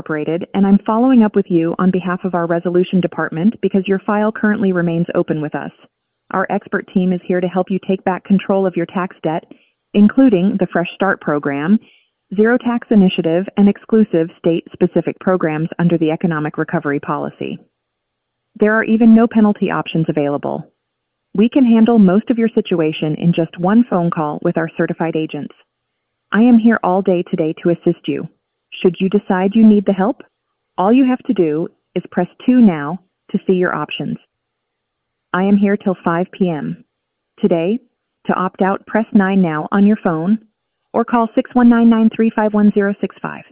Incorporated, and I'm following up with you on behalf of our resolution department because your file currently remains open with us. Our expert team is here to help you take back control of your tax debt, including the Fresh Start program, Zero Tax Initiative, and exclusive state-specific programs under the Economic Recovery Policy. There are even no penalty options available. We can handle most of your situation in just one phone call with our certified agents. I am here all day today to assist you. Should you decide you need the help, all you have to do is press 2 now to see your options. I am here till 5 p.m. Today, to opt out, press 9 now on your phone or call 619-935-1065.